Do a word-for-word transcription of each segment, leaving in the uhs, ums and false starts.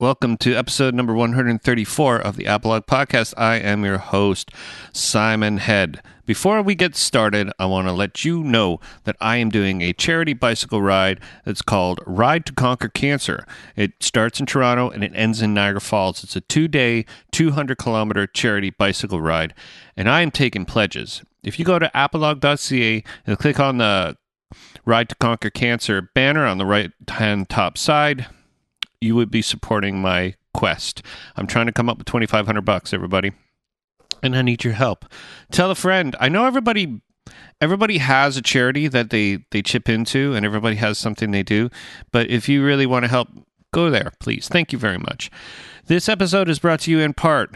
Welcome to episode number one hundred thirty-four of the Apolog Podcast. I am your host, Simon Head. Before we get started, I want to let you know that I am doing a charity bicycle ride that's called Ride to Conquer Cancer. It starts in Toronto and it ends in Niagara Falls. It's a two-day, two hundred kilometer charity bicycle ride, and I am taking pledges. If you go to apolog dot c a and click on the Ride to Conquer Cancer banner on the right-hand top side, you would be supporting my quest. I'm trying to come up with twenty-five hundred bucks, everybody. And I need your help. Tell a friend. I know everybody everybody has a charity that they, they chip into, and everybody has something they do. But if you really want to help, go there, please. Thank you very much. This episode is brought to you in part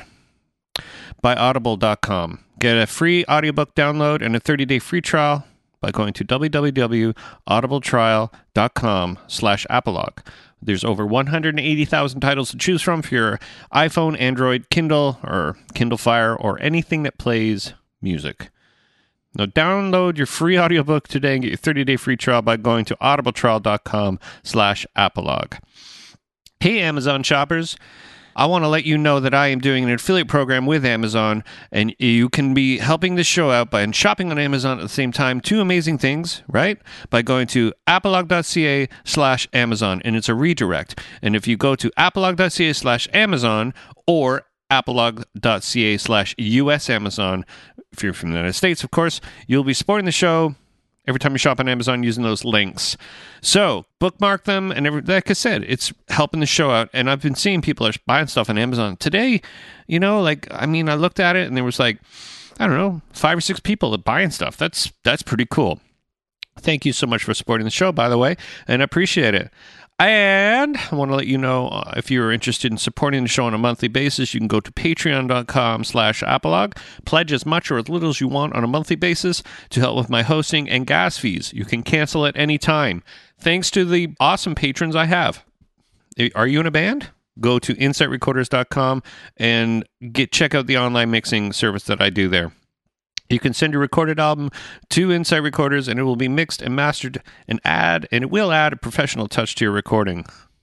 by audible dot com. Get a free audiobook download and a thirty-day free trial by going to w w w dot audible trial dot com slash apolog. There's over one hundred eighty thousand titles to choose from for your iPhone, Android, Kindle, or Kindle Fire, or anything that plays music. Now download your free audiobook today and get your thirty-day free trial by going to audible trial dot com slash apolog. Hey, Amazon shoppers. I want to let you know that I am doing an affiliate program with Amazon, and you can be helping the show out by shopping on Amazon at the same time. Two amazing things, right? By going to apolog dot c a slash Amazon, and it's a redirect. And if you go to apolog dot c a slash Amazon or apolog dot c a slash U S Amazon, if you're from the United States, of course, you'll be supporting the show every time you shop on Amazon using those links. So bookmark them, and every, like I said, it's helping the show out. And I've been seeing people are buying stuff on Amazon today. You know, like, I mean, I looked at it and there was like, I don't know, five or six people that buying stuff. That's that's pretty cool. Thank you so much for supporting the show, by the way, and I appreciate it. And I want to let you know, uh, if you're interested in supporting the show on a monthly basis, you can go to patreon dot com slash apolog. Pledge as much or as little as you want on a monthly basis to help with my hosting and gas fees. You can cancel at any time. Thanks to the awesome patrons I have. Are you in a band? Go to insight recorders dot com and get check out the online mixing service that I do there. You can send your recorded album to Insight Recorders, and it will be mixed and mastered and add, and it will add a professional touch to your recording.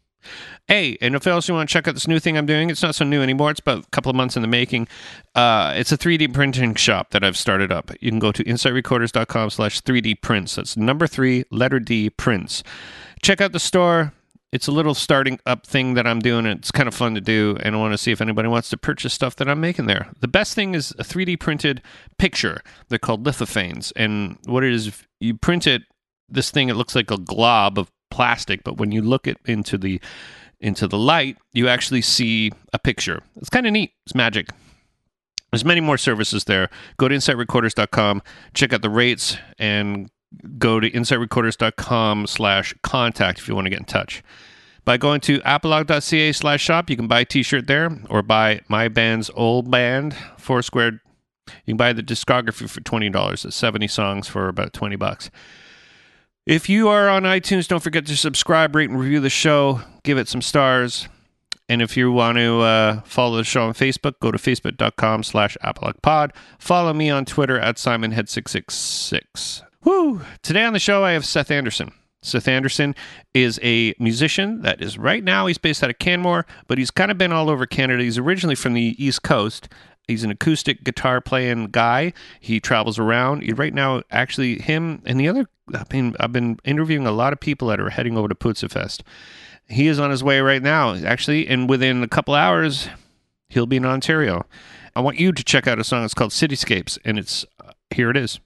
Hey, and if else you want to check out this new thing I'm doing, it's not so new anymore. It's about a couple of months in the making. Uh, it's a three D printing shop that I've started up. You can go to insight recorders dot com slash three D prints. That's number three, letter D, prints. Check out the store. It's a little starting up thing that I'm doing. It's kind of fun to do, and I want to see if anybody wants to purchase stuff that I'm making there. The best thing is a three D printed picture. They're called lithophanes, and what it is, you print it, this thing, it looks like a glob of plastic, but when you look it into the into the light, you actually see a picture. It's kind of neat. It's magic. There's many more services there. Go to insight recorders dot com, check out the rates, and go to insight recorders dot com slash contact if you want to get in touch. By going to apolog dot c a slash shop, you can buy a t-shirt there, or buy my band's old band, Foursquare. You can buy the discography for twenty dollars. It's seventy songs for about twenty bucks. If you are on iTunes, don't forget to subscribe, rate, and review the show. Give it some stars. And if you want to uh, follow the show on Facebook, go to facebook dot com slash apologpod. Follow me on Twitter at simonhead six six six. Woo! Today on the show, I have Seth Anderson. Seth Anderson is a musician that is right now, he's based out of Canmore, but he's kind of been all over Canada. He's originally from the East Coast. He's an acoustic guitar playing guy. He travels around. He, right now, actually, him and the other, I've been, I've been interviewing a lot of people that are heading over to Pootsa Fest. He is on his way right now, actually, and within a couple hours, he'll be in Ontario. I want you to check out a song. It's called Cityscapes, and it's, uh, here it is.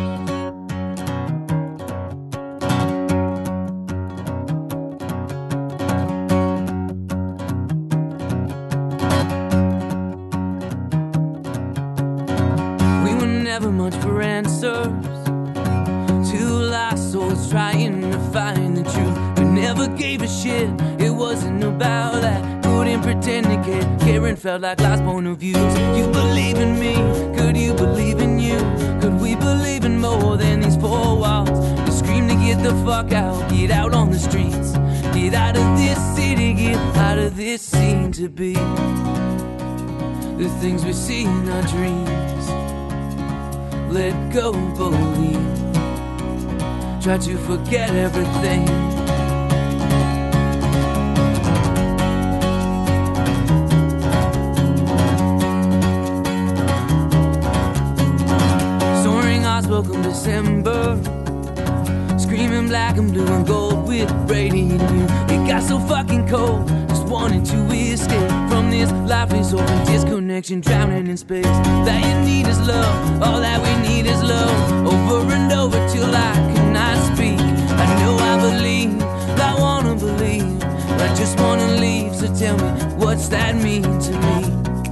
Much for answers. Two lost souls trying to find the truth, but never gave a shit. It wasn't about that. Couldn't pretend to care. Caring felt like lost point of views. You believe in me? Could you believe in you? Could we believe in more than these four walls? You scream to get the fuck out. Get out on the streets. Get out of this city. Get out of this scene to be the things we see in our dreams. Let go, believe. Try to forget everything. December, screaming black and blue and gold with Brady and you. It got so fucking cold, just wanted to escape from this lifeless open disconnection, drowning in space. That you need is love, all that we need is love, over and over till I cannot speak. I know I believe, I wanna believe, I just wanna leave, so tell me, what's that mean to me?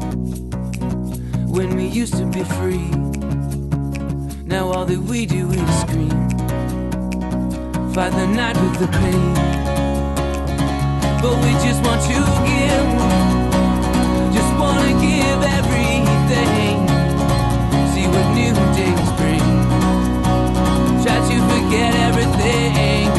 When we used to be free, now all that we do is scream, fight the night with the pain. But we just want to give, just wanna give everything. See what new days bring, try to forget everything.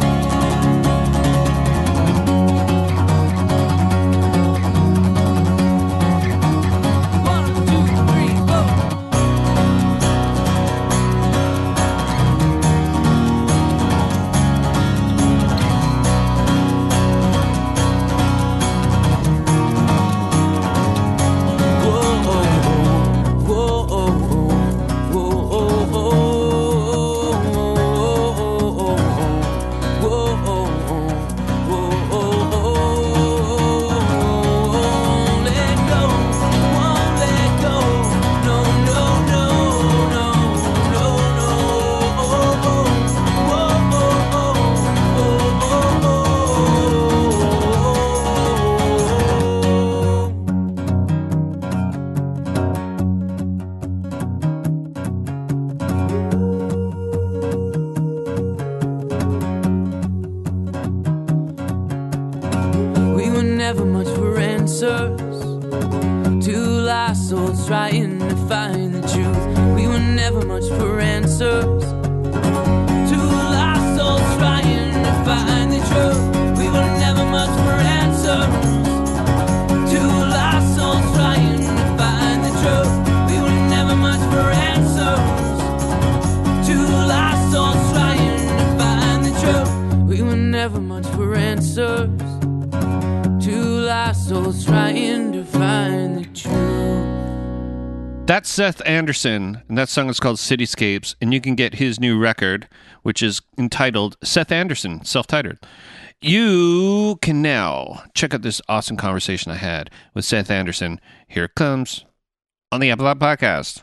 Trying to find the truth. We were never much for answers. Two lost souls trying to find the truth. We were never much for answers. Two lost souls trying to find the truth. We were never much for answers. Two lost souls trying to find the truth. We were never much for answers. Two lost souls trying to find the truth. That's Seth Anderson, and that song is called Cityscapes, and you can get his new record, which is entitled Seth Anderson, self-titled. You can now check out this awesome conversation I had with Seth Anderson. Here it comes on the Apple Podcast.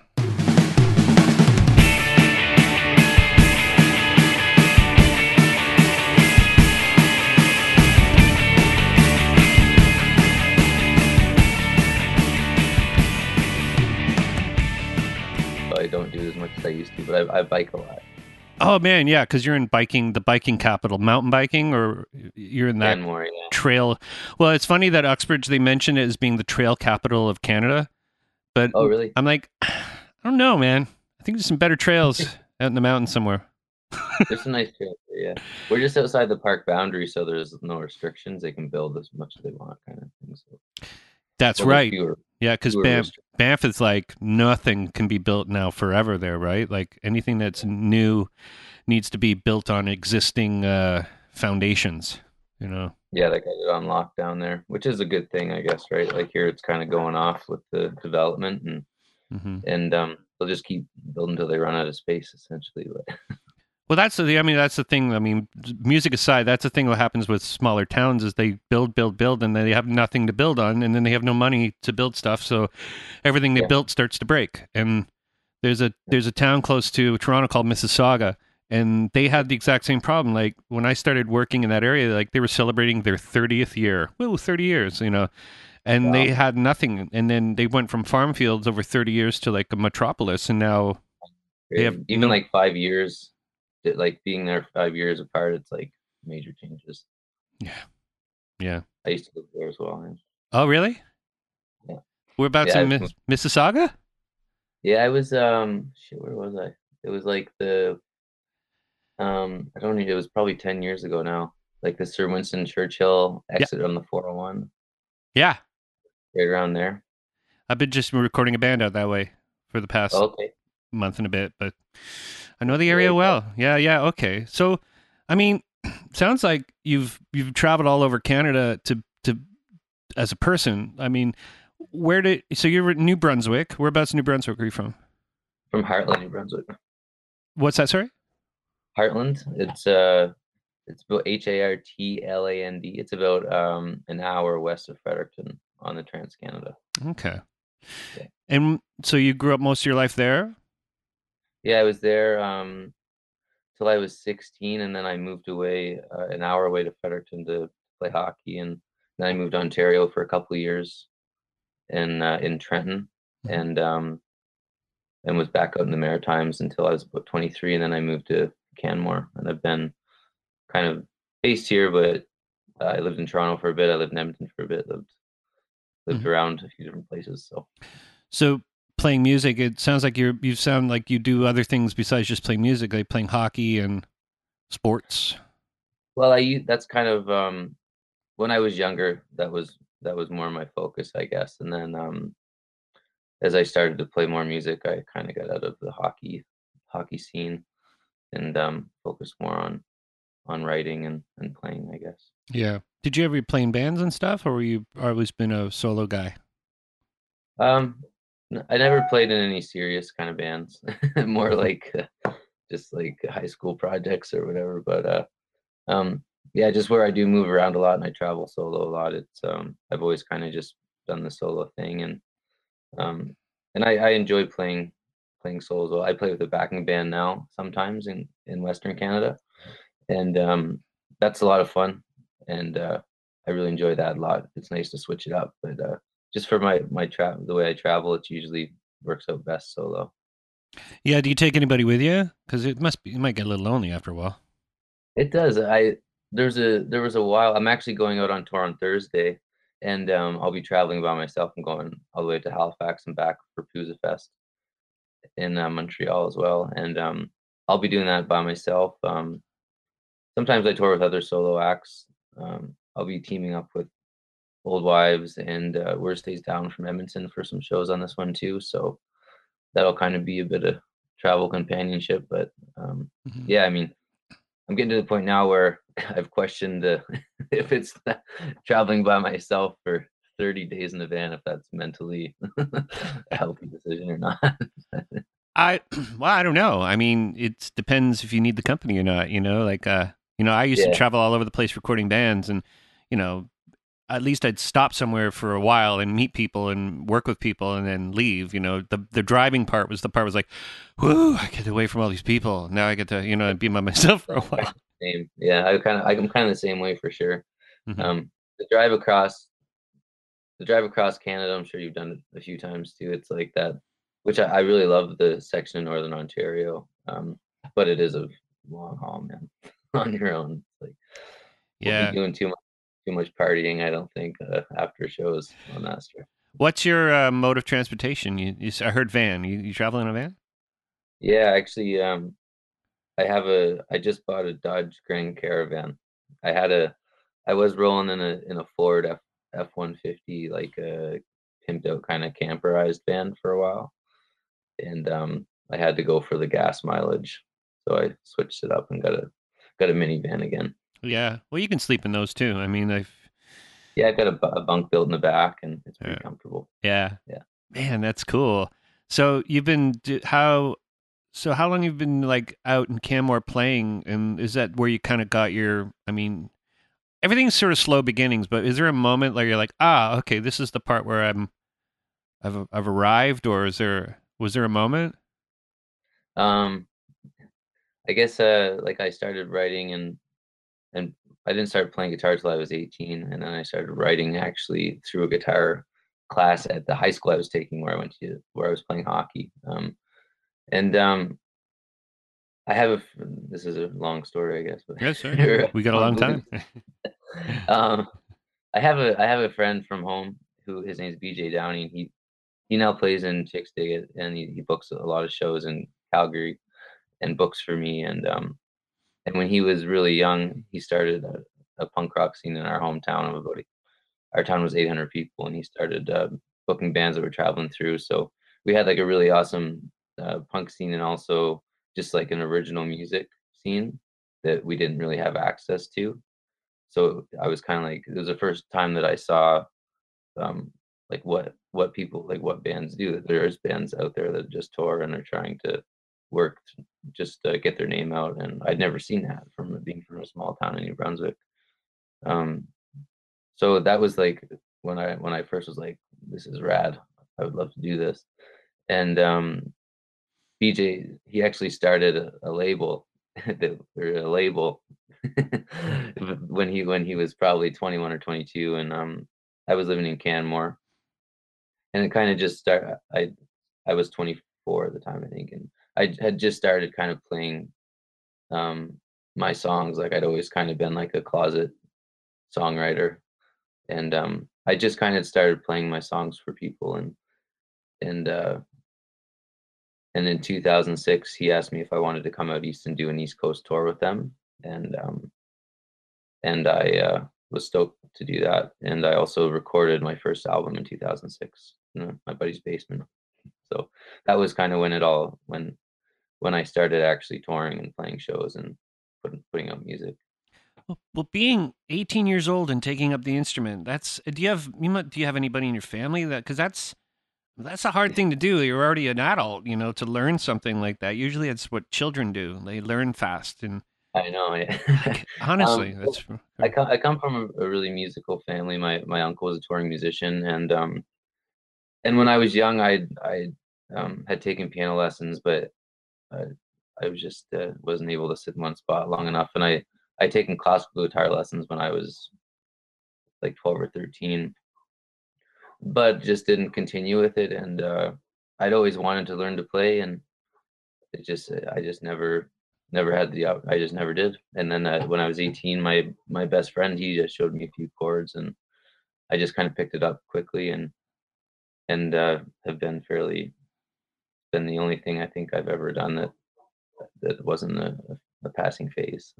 I don't do as much as I used to, but I, I bike a lot. Oh man, yeah, because you're in biking, the biking capital, mountain biking, or you're in that Canmore, yeah. trail. Well, it's funny that Uxbridge, they mention it as being the trail capital of Canada, but Oh, really? I'm like, I don't know, man. I think there's some better trails out in the mountains somewhere. There's some nice trails there, yeah. We're just outside the park boundary, so there's no restrictions. They can build as much as they want, kind of thing. So. That's Well, there's right. fewer- Yeah, because fewer Banff, restrictions. Banff is like nothing can be built now forever there, right? Like anything that's new needs to be built on existing uh, foundations, you know? Yeah, they got it on lockdown there, which is a good thing, I guess, right? Like here, it's kind of going off with the development, and hmm and um, they'll just keep building until they run out of space, essentially. But Well, that's the, I mean, that's the thing. I mean, music aside, that's the thing that happens with smaller towns is they build, build, build, and they have nothing to build on, and then they have no money to build stuff. So everything they Yeah. built starts to break. And there's a there's a town close to Toronto called Mississauga, and they had the exact same problem. Like when I started working in that area, like they were celebrating their thirtieth year. Woo, thirty years, you know. And Wow. they had nothing. And then they went from farm fields over thirty years to like a metropolis, and now They have even no- like five years, th- like being there five years apart, it's like major changes. yeah. I used to live there as well. and- Oh, really? Yeah. Whereabouts Yeah, in I've Miss- Mississauga? Yeah, I was um shit, where was I? It was like the um I don't know, it was probably ten years ago now. Like the Sir Winston Churchill exit on the four oh one, Yeah. right around there. I've been just recording a band out that way for the past Oh, okay. month and a bit, but I know the area Really? well. Yeah, yeah, okay. So, I mean, sounds like you've you've traveled all over Canada to to as a person. I mean, where did so you're in New Brunswick? Whereabouts in New Brunswick are you from? From Heartland, New Brunswick. What's that? Sorry. Heartland. It's uh it's about H A R T L A N D. It's about um an hour west of Fredericton on the Trans Canada. Okay. Yeah. And so you grew up most of your life there? Yeah, I was there um till I was sixteen, and then I moved away uh, an hour away to Fredericton to play hockey, and then I moved to Ontario for a couple of years in uh, in Trenton, Mhm. and um and was back out in the Maritimes until I was about twenty-three, and then I moved to Canmore, and I've been kind of based here, but uh, I lived in Toronto for a bit. I lived in Edmonton for a bit. Lived lived Mhm. around a few different places. So So playing music, it sounds like you're you sound like you do other things besides just playing music, like playing hockey and sports. well, I u- that's kind of um when I was younger. That was that was more my focus, I guess. And then um as I started to play more music, I kind of got out of the hockey hockey scene and um focused more on on writing and and playing, I guess. Yeah. Did you ever play in bands and stuff, or were you always been a solo guy? Um, n- I never played in any serious kind of bands, more Mhm. like uh, just like high school projects or whatever. But uh, um, yeah, just where I do move around a lot and I travel solo a lot. It's um, I've always kind of just done the solo thing, and um, and I, I enjoy playing playing solos. Well, I play with a backing band now sometimes in in Western Canada, and um, that's a lot of fun, and uh, I really enjoy that a lot. It's nice to switch it up, but uh, just for my my travel, the way I travel, it usually works out best solo. Yeah. Do you take anybody with you? Because it must be, it might get a little lonely after a while. It does. I there's a there was a while. I'm actually going out on tour on Thursday, and um, I'll be traveling by myself. I'm going all the way to Halifax and back for Pooza Fest in uh, Montreal as well, and um, I'll be doing that by myself. Um, sometimes I tour with other solo acts. Um, I'll be teaming up with Old Wives and uh, Where Stays Down from Edmonton for some shows on this one too. So that'll kind of be a bit of travel companionship. But um, Mhm. yeah, I mean, I'm getting to the point now where I've questioned uh, if it's traveling by myself for thirty days in a van, if that's mentally a healthy decision or not. I well, I don't know. I mean, it depends if you need the company or not. You know, like uh, you know, I used to Yeah, travel all over the place recording bands, and you know, at least I'd stop somewhere for a while and meet people and work with people and then leave. You know, the the driving part was the part was like, whoo, I get away from all these people. Now I get to you know be by myself for a while. same. Yeah, I kind of I'm kind of the same way for sure. Hmm. Um, the drive across the drive across Canada, I'm sure you've done it a few times too. It's like that, which I, I really love the section in Northern Ontario. Um, but it is a long haul, man, on your own. Like we'll be Yeah. doing too much too much partying, I don't think, uh, after shows on that strip. What's your uh, mode of transportation? You, you, s- I heard van. You, you travel in a van? Yeah, actually, um, I have a I just bought a Dodge Grand Caravan. I had a I was rolling in a in a Ford F F one fifty, like a pimped out kind of camperized van for a while, and um, I had to go for the gas mileage, so I switched it up and got a got a minivan again. Yeah. Well, you can sleep in those too. I mean, I've Yeah, I got a, bu- a bunk built in the back, and it's uh, pretty comfortable. yeah. Yeah. Man, that's cool. So you've been d- how so how long you've been like out in Canmore playing, and is that where you kind of got your? I mean, everything's sort of slow beginnings, but is there a moment where you're like, ah, okay, this is the part where I'm I've I've arrived, or is there was there a moment? Um, I guess uh, like I started writing and and I didn't start playing guitar till I was eighteen, and then I started writing actually through a guitar class at the high school I was taking, where I went to where I was playing hockey. Um, and um, I have a this is a long story, I guess, Yes, sir. but We got a long convoluted. time. Um, I have a I have a friend from home who his name's B J Downey. He he now plays in Chicks Dig It, and he, he books a lot of shows in Calgary and books for me. And um, and when he was really young, he started a, a punk rock scene in our hometown of about our town was eight hundred people, and he started uh, booking bands that were traveling through. So we had like a really awesome uh, punk scene, and also just like an original music scene that we didn't really have access to. So I was kind of like, it was the first time that I saw um, like what what people like what bands do. There's bands out there that just tour and they're trying to worked just to get their name out, and I'd never seen that from being from a small town in New Brunswick. Um, so that was like when I when I first was like, this is rad. I would love to do this. And um, B J, he actually started a, a label, or a label when he when he was probably twenty-one or twenty-two, and um, I was living in Canmore, and it kind of just started. I I was twenty-four at the time, I think, and I had just started kind of playing um, my songs. Like I'd always kind of been like a closet songwriter, and um, I just kind of started playing my songs for people, and and uh, and in two thousand six, he asked me if I wanted to come out east and do an East Coast tour with them, and um, and I uh, was stoked to do that. And I also recorded my first album in two thousand six in my buddy's basement. So that was kind of when it all when when I started actually touring and playing shows and putting putting out music. Well, well, being eighteen years old and taking up the instrument, that's do you have you might, do you have anybody in your family that because that's that's a hard thing to do. You're already an adult, you know, to learn something like that. Usually, it's what children do. They learn fast, and I know. Yeah. honestly, um, that's. I come I come from a, a really musical family. My my uncle was a touring musician, and um and when I was young, I I um had taken piano lessons, but I, I was just uh, wasn't able to sit in one spot long enough. And I I taken classical guitar lessons when I was like twelve or thirteen, but just didn't continue with it. And uh, I'd always wanted to learn to play, and it just I just never never had the out. I just never did. And then uh, when I was eighteen, my my best friend, he just showed me a few chords, and I just kind of picked it up quickly, and and uh, have been fairly been the only thing I think I've ever done that that wasn't a, a passing phase.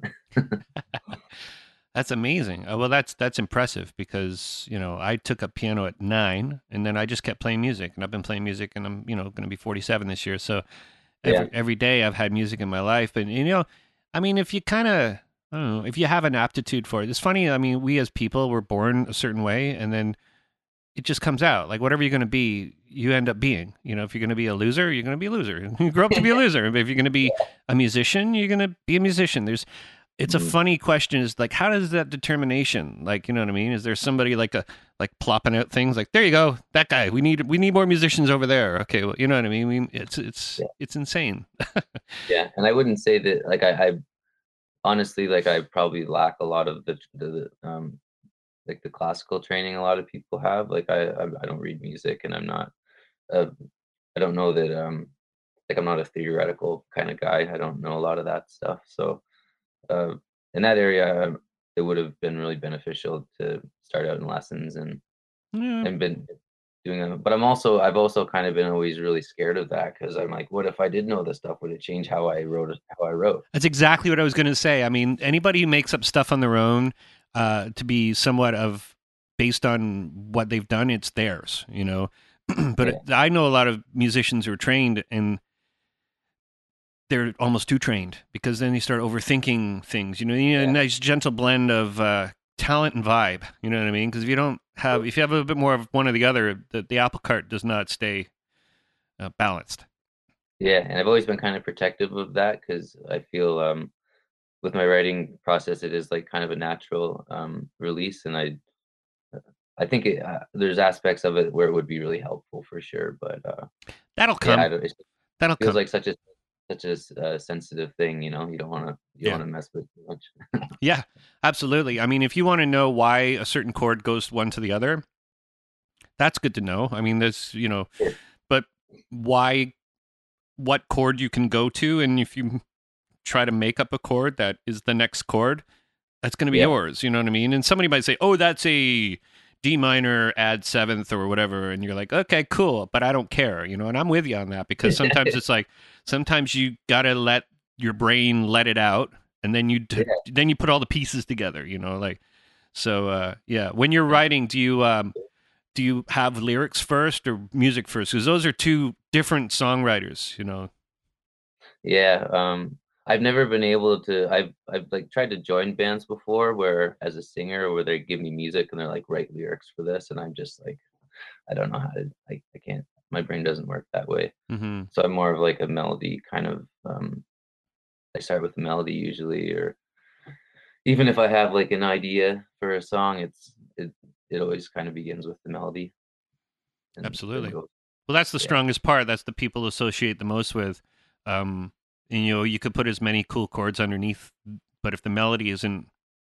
That's amazing. Uh, well, that's that's impressive because you know I took up piano at nine, and then I just kept playing music, and I've been playing music, and I'm you know going to be forty-seven this year. So every Yeah. every day I've had music in my life, and you know, I mean, if you kind of I don't know if you have an aptitude for it, it's funny. I mean, we as people we're born a certain way, and then it just comes out. Like whatever you're going to be, you end up being. You know, if you're going to be a loser, you're going to be a loser. You grow up to be a loser. If you're going to be a musician, you're going to be a musician. There's it's a Mhm. funny question is like how does that determination like you know what I mean is there somebody like a like plopping out things like there you go that guy we need we need more musicians over there okay well you know what I mean we, it's it's Yeah. it's insane. Yeah, and I wouldn't say that like I, I honestly like I probably lack a lot of the the um like the classical training a lot of people have. Like I I, I don't read music, and I'm not uh, I don't know that um like I'm not a theoretical kind of guy. I don't know a lot of that stuff. So uh, in that area, um, it would have been really beneficial to start out in lessons and Yeah. and been doing them. But I'm also I've also kind of been always really scared of that because I'm like, what if I did know this stuff? Would it change how I wrote it, how I wrote? That's exactly what I was going to say. I mean, anybody who makes up stuff on their own uh, to be somewhat of based on what they've done, it's theirs, you know. But Yeah. it, I know a lot of musicians who are trained and they're almost too trained because then they start overthinking things. You know, you need a Yeah. nice gentle blend of uh, talent and vibe. You know what I mean? Because if you don't have, if you have a bit more of one or the other, the, the apple cart does not stay uh, balanced. Yeah, and I've always been kind of protective of that because I feel um, with my writing process, it is like kind of a natural um, release, and I I think it, uh, there's aspects of it where it would be really helpful for sure. But uh, That'll yeah, I come. don't, it That'll feels come. like such a such a s- uh, sensitive thing, you know. You don't want to you don't Yeah. want to mess with too much. Yeah, absolutely. I mean, if you want to know why a certain chord goes one to the other, that's good to know. I mean, there's, you know, Sure. but why, what chord you can go to, and if you try to make up a chord that is the next chord, that's going to be Yeah, yours. You know what I mean? And somebody might say, oh, that's a D minor add seventh or whatever. And you're like, okay, cool. But I don't care, you know, and I'm with you on that because sometimes it's like, sometimes you got to let your brain let it out. And then you, d- yeah. then you put all the pieces together, you know, like, so, uh, yeah. When you're writing, do you, um, do you have lyrics first or music first? Because those are two different songwriters, you know. Yeah, um, I've never been able to. I've I've like tried to join bands before, where as a singer, where they give me music and they're like, write lyrics for this, and I'm just like, I don't know how to. I I can't. My brain doesn't work that way. Mm-hmm. So I'm more of like a melody kind of um, I start with the melody usually, or even if I have like an idea for a song, it's it it always kind of begins with the melody. And then Absolutely. goes, Well, that's the yeah, strongest part. That's the people associate the most with. Um, and, you know, you could put as many cool chords underneath, but if the melody isn't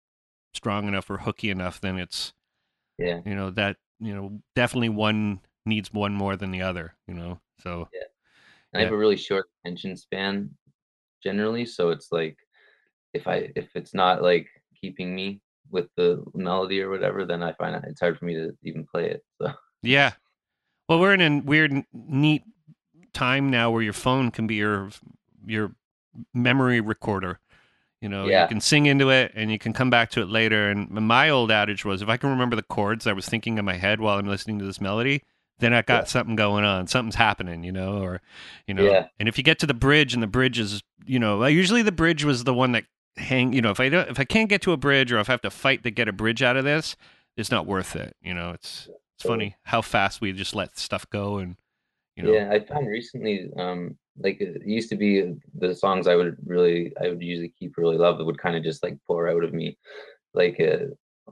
strong enough or hooky enough, then it's, yeah, you know, that, you know, definitely one needs one more than the other, you know? So, yeah. And I yeah. have a really short attention span generally, so it's like if I if it's not like keeping me with the melody or whatever, then I find it- it's hard for me to even play it. So Yeah. Well, we're in a weird, neat time now where your phone can be your your memory recorder. You know, you yeah, can sing into it and you can come back to it later. And my old adage was, if I can remember the chords I was thinking in my head while I'm listening to this melody, then I yeah, got something going on. Something's happening, you know, or, you know, yeah, and if you get to the bridge and the bridge is, you know, well, usually the bridge was the one that hang, you know, if I don't, if I can't get to a bridge or if I have to fight to get a bridge out of this, it's not worth it. You know, it's, it's totally. funny how fast we just let stuff go and, you know, Yeah, I found recently, um, like it used to be the songs I would really, I would usually keep really love that would kind of just like pour out of me, like, uh,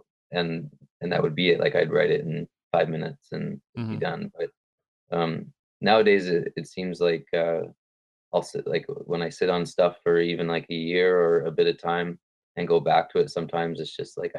and and that would be it. Like I'd write it in five minutes and it'd be hmm done. But um, nowadays it, it seems like uh, I'll sit like when I sit on stuff for even like a year or a bit of time and go back to it. Sometimes it's just like I,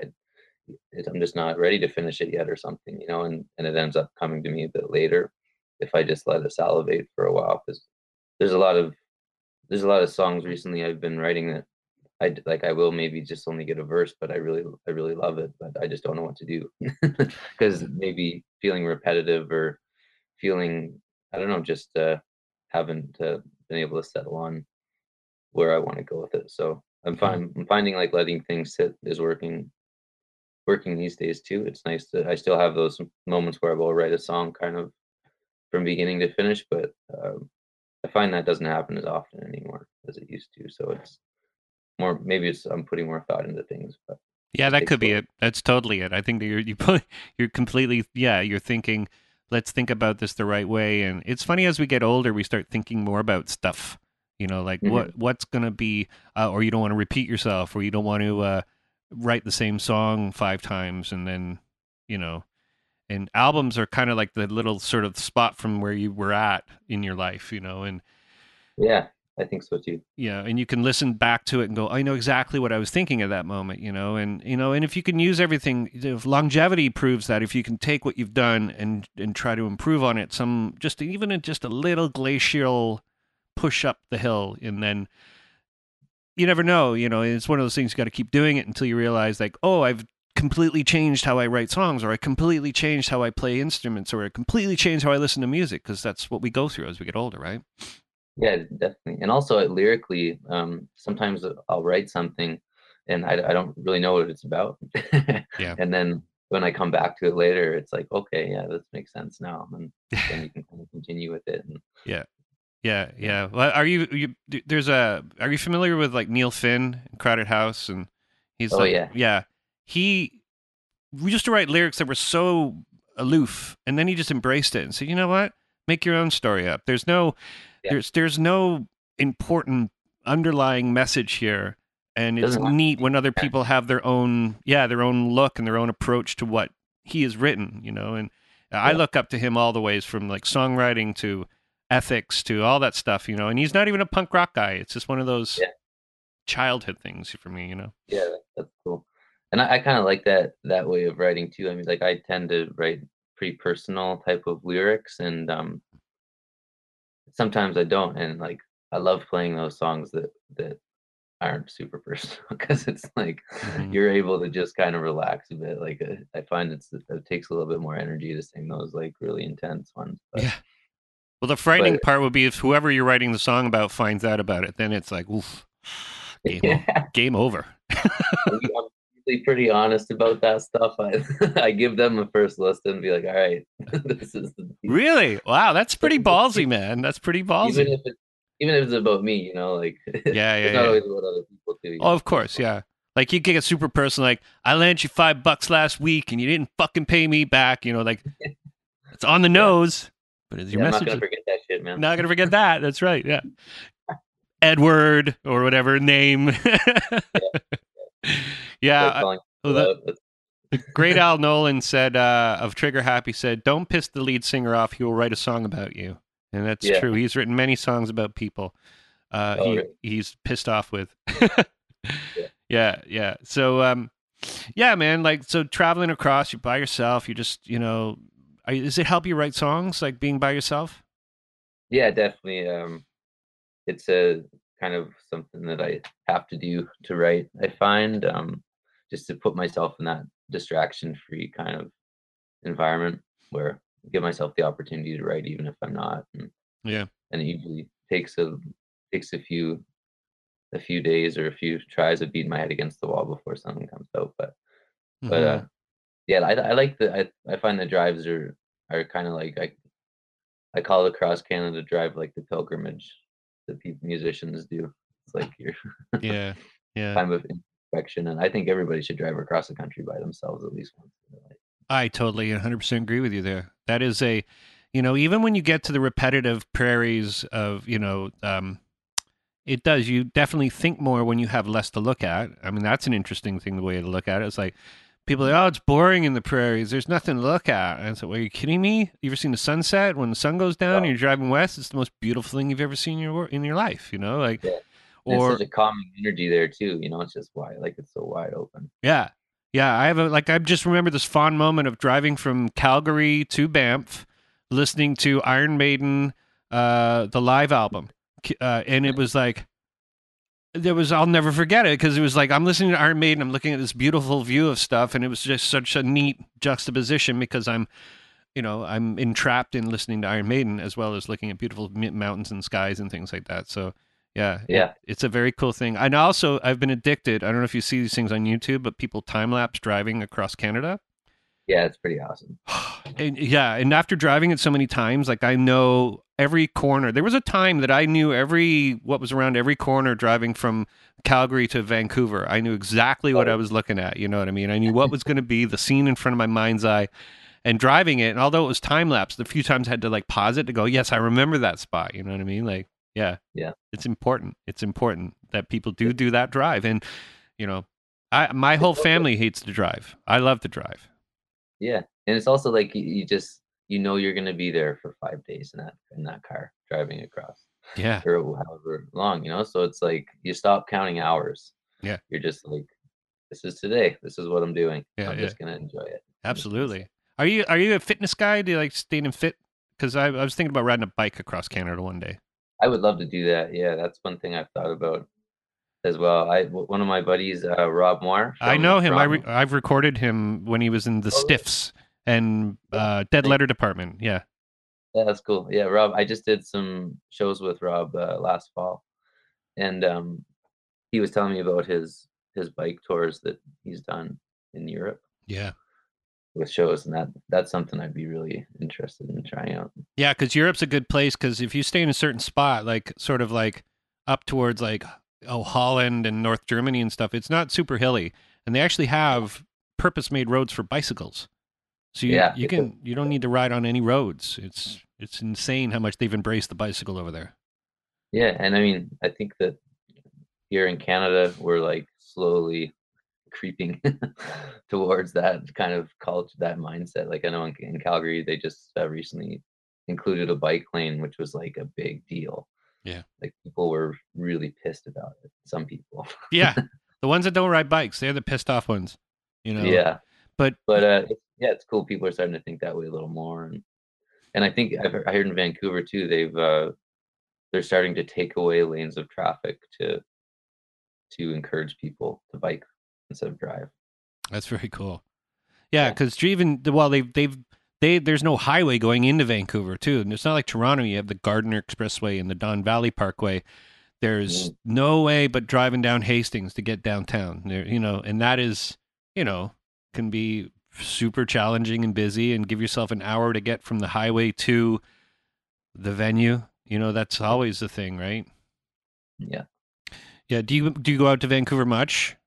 it, I'm just not ready to finish it yet or something, you know, and and it ends up coming to me a bit later if I just let it salivate for a while. Because there's a lot of there's a lot of songs recently I've been writing that I d- like I will maybe just only get a verse, but I really I really love it, but I just don't know what to do because maybe feeling repetitive or feeling I don't know, just uh, haven't uh, been able to settle on where I want to go with it. So I'm hmm fine. I'm finding like letting things sit is working working these days too. It's nice to I still have those moments where I will write a song kind of from beginning to finish, but um, I find that doesn't happen as often anymore as it used to. So it's more maybe it's I'm putting more thought into things, but Yeah, just that takes could a be little. it. That's totally it. I think that you're you put you're completely yeah, you're thinking let's think about this the right way and it's funny as we get older we start thinking more about stuff. You know, like Mhm. what what's going to be uh, or you don't want to repeat yourself or you don't want to uh write the same song five times and then, you know, and albums are kind of like the little sort of spot from where you were at in your life, you know, and Yeah, I think so too. yeah, and you can listen back to it and go, I know exactly what I was thinking at that moment, you know, and you know, and if you can use everything, if longevity proves that if you can take what you've done and and try to improve on it, some just even in just a little glacial push up the hill, and then you never know, you know, it's one of those things you got to keep doing it until you realize like, oh, I've completely changed how I write songs, or I completely changed how I play instruments, or I completely changed how I listen to music, because that's what we go through as we get older, right? Yeah, definitely. And also uh, lyrically, um, sometimes I'll write something and I, I don't really know what it's about. Yeah. And then when I come back to it later, it's like, okay, yeah, this makes sense now. And then you can kind of continue with it. And Yeah. Yeah, yeah. yeah. Well, are you you there's a are you familiar with like Neil Finn and Crowded House and he's Oh like yeah. yeah, he we used to write lyrics that were so aloof and then he just embraced it and said, "You know what? Make your own story up. There's no Yeah. there's there's no important underlying message here." And it's Doesn't have to neat be when other people catchy. have their own yeah, their own look and their own approach to what he has written, you know, and I Yeah. look up to him all the ways from like songwriting to ethics to all that stuff, you know. And he's not even a punk rock guy. It's just one of those Yeah. childhood things for me, you know. Yeah. that- That's cool. And I, I kind of like that that way of writing too. I mean, like I tend to write pretty personal type of lyrics and um sometimes I don't. And like I love playing those songs that that aren't super personal because it's like hmm you're able to just kind of relax a bit. Like uh, I find it's it takes a little bit more energy to sing those like really intense ones. But Yeah. Well, the frightening but part would be if whoever you're writing the song about finds out about it. Then it's like, oof, game over. yeah, Game over. I'm I'm usually pretty honest about that stuff. I I give them a first listen and be like, all right, this is the Really? Wow, that's pretty ballsy, man. That's pretty even ballsy. if it even if it's about me, you know, like Yeah, it's yeah, not yeah. always about other people too. You Oh, know, of so it's course, fun. yeah. Like you get a super person, like I lent you five bucks last week and you didn't fucking pay me back. You know, like it's on the Yeah, nose, but is your yeah. I'm not message? gonna forget that shit, man. Not gonna forget that. That's right. Yeah. Edward or whatever name. Yeah. Start calling well, people the, out. That's- the great Al Nolan said uh, of Trigger Happy said, "Don't piss the lead singer off. He will write a song about you." And that's Yeah. true. He's written many songs about people uh, Oh, he really? he's pissed off with. Yeah. yeah, yeah. So um, yeah, man. Like so, traveling across, you're by yourself. You just you know, are, does it help you write songs like being by yourself? Yeah, definitely. Um, it's a kind of something that I have to do to write. I find um, just to put myself in that distraction-free kind of environment where I give myself the opportunity to write, even if I'm not. And, Yeah. and it usually takes a takes a few a few days or a few tries of beating my head against the wall before something comes out. But but uh, Mhm. yeah, I, I like the I, I find the drives are are kind of like I I call it across Canada drive like the pilgrimage that people musicians do. It's like your Yeah. Yeah. time of introspection, and I think everybody should drive across the country by themselves at least once in their life. I totally one hundred percent agree with you there. That is a, you know, even when you get to the repetitive prairies of, you know, um, it does. You definitely think more when you have less to look at. I mean, that's an interesting thing, the way to look at it. It's like people are like, oh, it's boring in the prairies. There's nothing to look at. And I said, well, are you kidding me? You ever seen the sunset when the sun goes down and you're driving west? It's the most beautiful thing you've ever seen in your, wor- in your life, you know? Like, Yeah. And or, it's such a calming energy there too. You know, it's just wide, like it's so wide open. yeah. Yeah, I have a like I just remember this fond moment of driving from Calgary to Banff, listening to Iron Maiden, uh, the live album, K- uh, and it was like there was I'll never forget it because it was like I'm listening to Iron Maiden, I'm looking at this beautiful view of stuff, and it was just such a neat juxtaposition because I'm you know I'm entrapped in listening to Iron Maiden as well as looking at beautiful m- mountains and skies and things like that. So yeah, it, Yeah. it's a very cool thing. And also, I've been addicted. I don't know if you see these things on YouTube, but people time lapse driving across Canada. Yeah, it's pretty awesome. And yeah, and after driving it so many times, like I know every corner. There was a time that I knew every what was around every corner driving from Calgary to Vancouver. I knew exactly what I was looking at. You know what I mean? I knew what was going to be the scene in front of my mind's eye. And driving it, and although it was time lapse, the few times I had to like pause it to go, yes, I remember that spot. You know what I mean? Like, yeah, Yeah. it's important. It's important that people do do that drive. And you know, I my whole family hates to drive. I love to drive. Yeah, and it's also like you, you just you know you're gonna be there for five days in that in that car driving across, Yeah, or however long, you know. So it's like you stop counting hours. yeah, You're just like, this is today. This is what I'm doing. Yeah, I'm yeah. just gonna enjoy it. absolutely. Are you are you a fitness guy? Do you like staying fit? Because I, I was thinking about riding a bike across Canada one day. I would love to do that. Yeah, that's one thing I've thought about as well. I one of my buddies, uh, Rob Moore I from know him. I re- Toronto. I've recorded him when he was in the Oh, really? Stiffs and Yeah, uh, Dead nice. Letter Department. Yeah. Yeah, that's cool. Yeah, Rob. I just did some shows with Rob uh, last fall, and um, he was telling me about his his bike tours that he's done in Europe Yeah. with shows, and that that's something I'd be really interested in trying out. Yeah, because Europe's a good place because if you stay in a certain spot, like sort of like up towards like oh Holland and North Germany and stuff, it's not super hilly, and they actually have purpose-made roads for bicycles. So you Yeah, you can you don't need to ride on any roads. It's it's insane how much they've embraced the bicycle over there. yeah, and I mean, I think that here in Canada, we're like slowly creeping towards that kind of culture, that mindset. Like I know in, in Calgary, they just uh, recently included a bike lane, which was like a big deal. Yeah. Like people were really pissed about it. Some people. Yeah, the ones that don't ride bikes, they're the pissed off ones. You know. Yeah, But but uh, it's, yeah, it's cool. People are starting to think that way a little more, and and I think I've heard, I heard in Vancouver too. They've uh, they're starting to take away lanes of traffic to to encourage people to bike instead of drive. that's very cool. Yeah, Yeah. because even well, they've they've they there's no highway going into Vancouver too, and it's not like Toronto. You have the Gardiner Expressway and the Don Valley Parkway. There's Mm. no way but driving down Hastings to get downtown. There, you know, and that is you know can be super challenging and busy, and give yourself an hour to get from the highway to the venue. You know, that's always the thing, right? Yeah. Yeah. Do you do you go out to Vancouver much?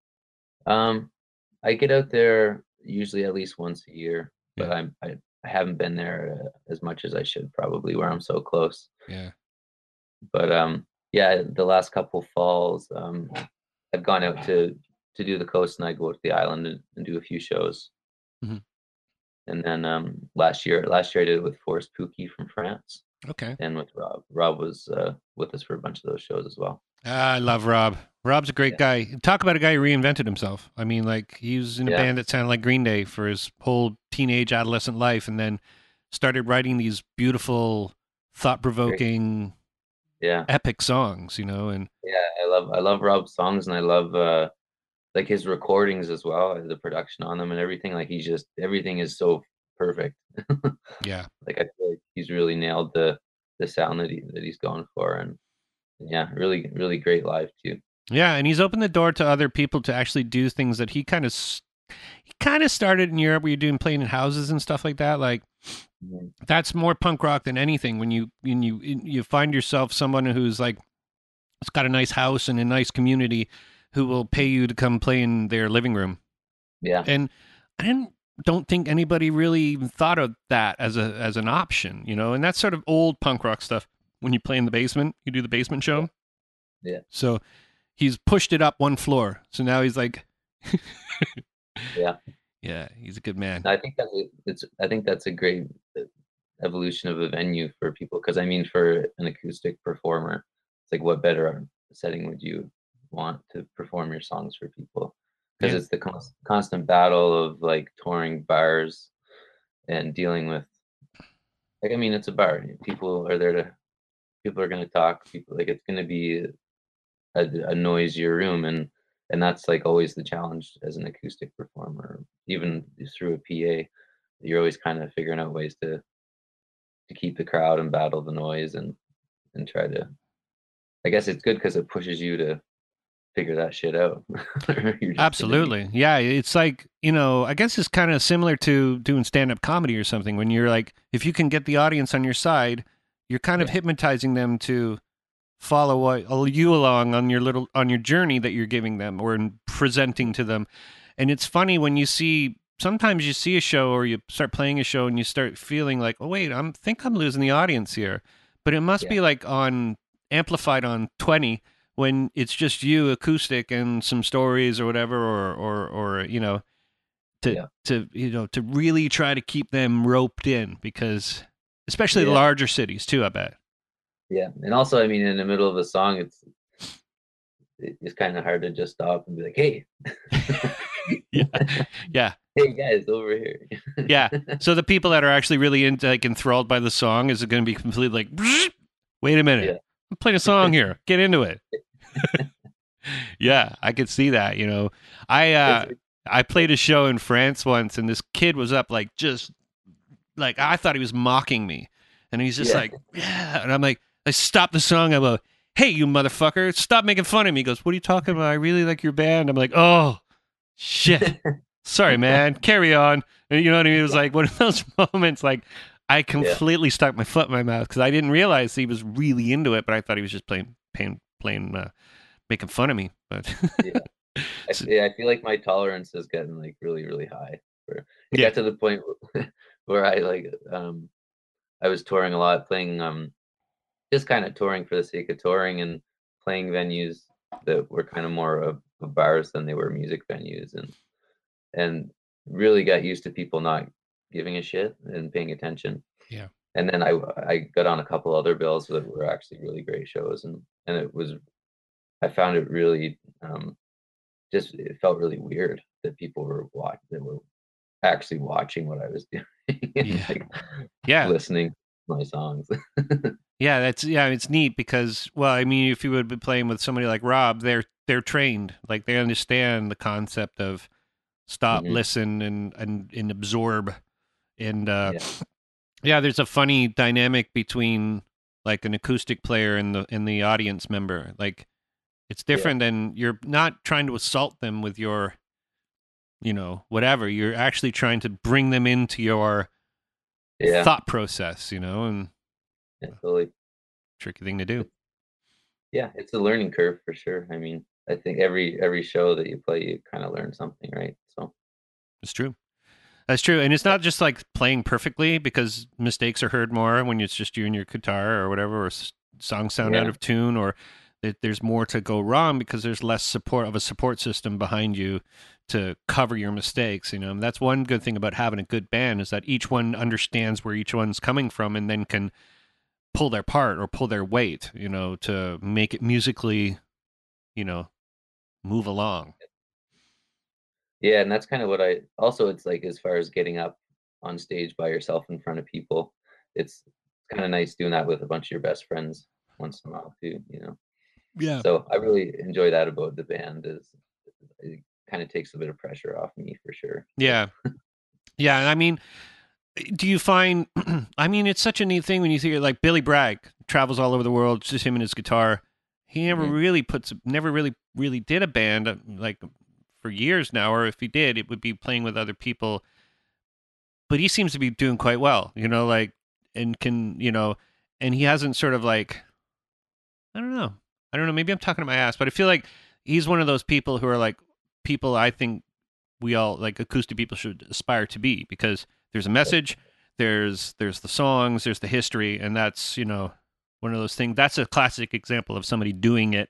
Um, I get out there usually at least once a year, but Yeah. I'm I, I haven't been there uh, as much as I should probably where I'm so close. Yeah. But um, yeah, the last couple falls, um, I've gone out to to do the coast, and I go to the island and, and do a few shows. Mhm. And then um, last year, last year I did it with Forrest Pookie from France, Okay. and with Rob. Rob was uh, with us for a bunch of those shows as well. Ah, I love Rob. Rob's a great Yeah. guy. Talk about a guy who reinvented himself. I mean, like, he was in a Yeah. band that sounded like Green Day for his whole teenage, adolescent life, and then started writing these beautiful, thought-provoking, Yeah, epic songs, you know, and yeah, I love I love Rob's songs, and I love uh, like his recordings as well, the production on them and everything. Like he's just everything is so perfect. yeah. Like I feel like he's really nailed the the sound that he that he's going for, and yeah, really really great live too. Yeah, and he's opened the door to other people to actually do things that he kind of he kind of started in Europe, where you're doing playing in houses and stuff like that. Like Mhm. that's more punk rock than anything. When you when you you find yourself someone who's like, it's got a nice house and a nice community, who will pay you to come play in their living room. Yeah, And I didn't don't think anybody really even thought of that as a as an option, you know. And that's sort of old punk rock stuff. When you play in the basement, you do the basement show. Yeah. So he's pushed it up one floor. So now he's like, yeah. yeah, he's a good man. I think that's a, it's I think that's a great evolution of a venue for people, because I mean, for an acoustic performer, it's like, what better setting would you want to perform your songs for people? Because Yeah. it's the const- constant battle of like touring bars and dealing with, like, I mean, it's a bar. People are there to people are going to talk. People, like, it's going to be a, a noisier room, and and that's like always the challenge as an acoustic performer, even through a P A. You're always kind of figuring out ways to to keep the crowd and battle the noise, and and try to. I guess it's good because it pushes you to figure that shit out. You're just gonna be- Absolutely. Yeah. It's like, you know, I guess it's kind of similar to doing stand up comedy or something. When you're like, if you can get the audience on your side, you're kind of Yeah. hypnotizing them to follow what, you along on your little, on your journey that you're giving them or in presenting to them. And it's funny when you see, sometimes you see a show or you start playing a show and you start feeling like, oh, wait, I'm think I'm losing the audience here. But it must Yeah. be like on amplified on twenty, when it's just you acoustic and some stories or whatever, or or or you know, to Yeah. to you know, to really try to keep them roped in, because especially the Yeah. larger cities too, I bet. Yeah, and also, I mean, in the middle of a song, it's it's kind of hard to just stop and be like, "Hey, Yeah. Yeah. hey guys, over here." Yeah. So the people that are actually really into, like, enthralled by the song, is it going to be completely like, wait a minute, Yeah. I'm playing a song here, get into it. Yeah, I could see that. You know, I uh, It's- I played a show in France once, and this kid was up like, just like, I thought he was mocking me, and he's just Yeah. like, yeah, and I'm like, I stopped the song. I'm like, hey, you motherfucker, stop making fun of me. He goes, what are you talking about? I really like your band. I'm like, oh shit, sorry, man, carry on. And you know what I mean? It was like one of those moments, like, I completely stuck my foot in my mouth because I didn't realize he was really into it, but I thought he was just playing, playing, playing, uh, making fun of me. But Yeah. I, So- yeah, I feel like my tolerance is getting like really, really high. Where it Yeah. got to the point where, where I like um I was touring a lot, playing um just kind of touring for the sake of touring, and playing venues that were kind of more of, of bars than they were music venues, and and really got used to people not giving a shit and paying attention. Yeah. And then I I got on a couple other bills that were actually really great shows, and and it was I found it really um just it felt really weird that people were watching that were actually watching what I was doing and Yeah. like yeah, listening to my songs. yeah, that's yeah, it's neat because, well, I mean, if you would be playing with somebody like Rob, they're they're trained, like they understand the concept of stop, Mhm. listen, and and and absorb, and uh, Yeah. yeah, there's a funny dynamic between like an acoustic player and the and the audience member. Like it's different, and you're not trying to assault them with your, you know, whatever. You're actually trying to bring them into your Yeah, thought process, you know, and yeah, totally. tricky thing to do. Yeah, it's a learning curve for sure. I mean, I think every every show that you play, you kind of learn something, right? So It's true. That's true. And it's not just like playing perfectly, because mistakes are heard more when it's just you and your guitar or whatever, or s- songs sound out Yeah. of tune, or that there's more to go wrong because there's less support of a support system behind you to cover your mistakes. You know, and that's one good thing about having a good band is that each one understands where each one's coming from and then can pull their part or pull their weight, you know, to make it musically, you know, move along. Yeah, and that's kind of what I also it's like as far as getting up on stage by yourself in front of people, it's kind of nice doing that with a bunch of your best friends once in a while too, you know. Yeah. So I really enjoy that about the band is it kind of takes a bit of pressure off me for sure. Yeah. Yeah, and I mean, do you find I mean, it's such a neat thing when you think like Billy Bragg travels all over the world, it's just him and his guitar. He never Mhm. really puts never really really did a band uh, like for years now, or if he did, it would be playing with other people. But he seems to be doing quite well, you know, like and can, you know, and he hasn't sort of like I don't know. I don't know, maybe I'm talking to my ass, but I feel like he's one of those people who are like people I think we all like acoustic people should aspire to be because there's a message, there's there's the songs, there's the history, and that's, you know, one of those things. That's a classic example of somebody doing it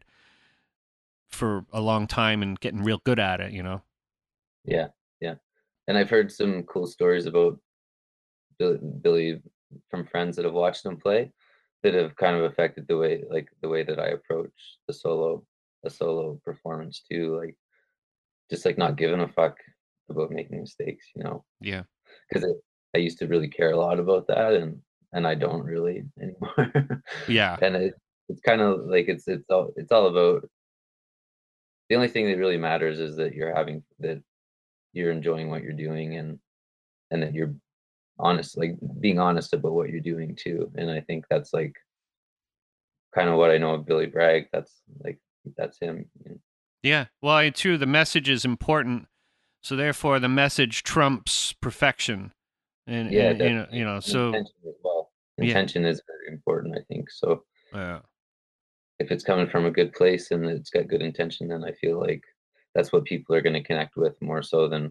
for a long time and getting real good at it, you know. Yeah, yeah. And I've heard some cool stories about Billy, Billy from friends that have watched him play that have kind of affected the way like the way that I approach the solo a solo performance too, like just like not giving a fuck about making mistakes, you know. Yeah. Because I used to really care a lot about that, and and I don't really anymore. Yeah. And it, it's kind of like it's it's all it's all about the only thing that really matters is that you're having that you're enjoying what you're doing and and that you're honest, like being honest about what you're doing too. And I think that's like kind of what I know of Billy Bragg. That's like that's him. You know? Yeah. Well, I too the message is important. So therefore the message trumps perfection. And, Yeah, and you know, definitely. you know, And so intention as well. yeah. Intention is very important, I think. So Yeah. if it's coming from a good place and it's got good intention, then I feel like that's what people are going to connect with more so than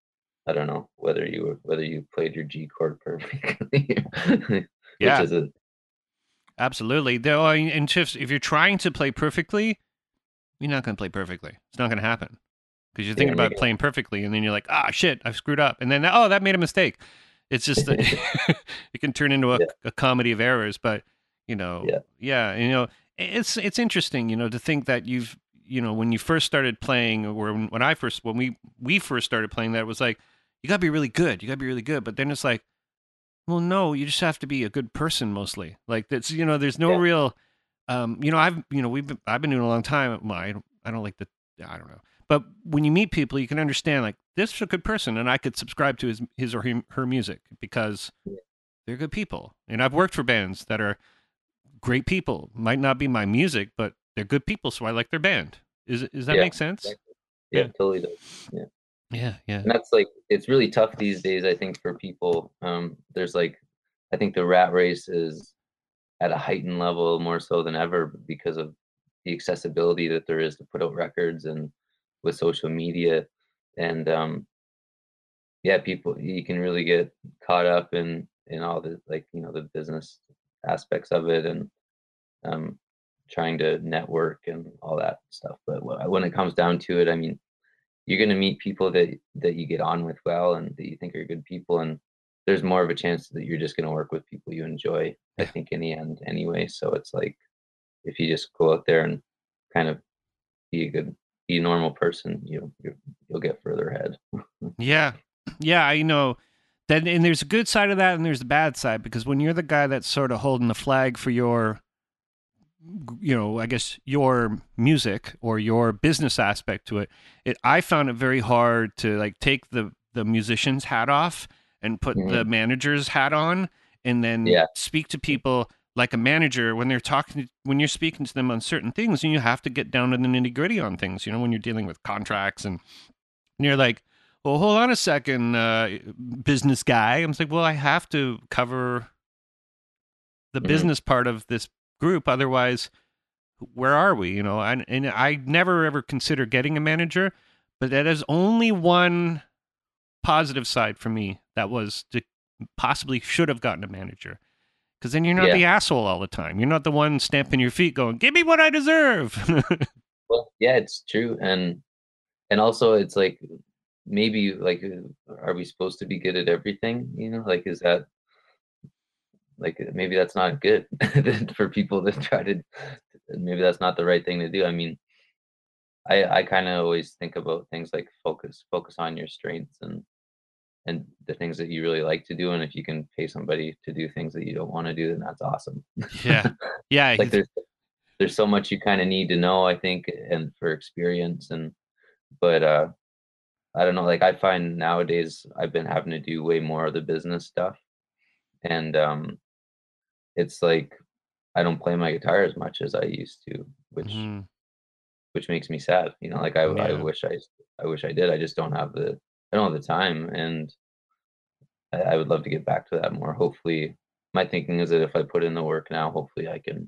I don't know whether you whether you played your G chord perfectly, which Yeah. is a Absolutely. Though, and if if you're trying to play perfectly, you're not going to play perfectly. It's not going to happen because you're yeah, thinking and you're about playing perfectly, and then you're like, ah, shit, I've screwed up, and then oh, that made a mistake. It's just that it can turn into a, Yeah. a comedy of errors. But you know, Yeah. yeah, you know, it's it's interesting, you know, to think that you've, you know, when you first started playing, or when, when I first when we we first started playing, that it was like you got to be really good, you got to be really good. But then it's like, well, no, you just have to be a good person mostly. Like that's, you know, there's no Yeah. real, um, you know, I've, you know, we've, been, I've been doing it a long time. Well, I don't, I don't like the, I don't know. But when you meet people, you can understand like this is a good person, and I could subscribe to his, his or him, her music because Yeah. they're good people. And I've worked for bands that are great people. Might not be my music, but they're good people, so I like their band. Is does that Yeah, make sense? exactly. Yeah, Yeah. totally does. Yeah. Yeah, yeah, And that's like it's really tough these days, I think, for people. Um, there's like I think the rat race is at a heightened level more so than ever because of the accessibility that there is to put out records and with social media. And um, yeah, people you can really get caught up in in all the like, you know, the business aspects of it and um trying to network and all that stuff. But wh- when it comes down to it, I mean, you're going to meet people that that you get on with well and that you think are good people, and there's more of a chance that you're just going to work with people you enjoy, I yeah. think, in the end anyway. So it's like if you just go out there and kind of be a good be a normal person, you you you'll get further ahead. Yeah. Yeah, I know. Then and there's a good side of that and there's the bad side because when you're the guy that's sort of holding the flag for your you know, I guess your music or your business aspect to it, it I found it very hard to like take the the musician's hat off and put Mhm. the manager's hat on and then Yeah. speak to people like a manager when they're talking when you're speaking to them on certain things, and you have to get down to the nitty-gritty on things, you know, when you're dealing with contracts and and you're like, well, hold on a second, uh, business guy. I'm like, well, I have to cover the Mhm. business part of this group. Otherwise, where are we? You know, and, and I never ever consider getting a manager, but that is only one positive side for me. That was to possibly should have gotten a manager. Because then you're not Yeah. the asshole all the time. You're not the one stamping your feet going, give me what I deserve. Well, yeah, it's true. And and also it's like maybe like uh, are we supposed to be good at everything? You know, like is that like maybe that's not good for people to try to maybe that's not the right thing to do. I mean, I I kind of always think about things like focus focus on your strengths and and the things that you really like to do, and if you can pay somebody to do things that you don't want to do, then that's awesome. Yeah. Yeah. Like there's there's so much you kind of need to know, I think, and for experience and but uh I don't know, like I find nowadays I've been having to do way more of the business stuff and um it's like I don't play my guitar as much as I used to, which Mhm. which makes me sad. You know, like I I Yeah. wish I I wish I did. I just don't have the I don't have the time, and I, I would love to get back to that more. Hopefully, my thinking is that if I put in the work now, hopefully I can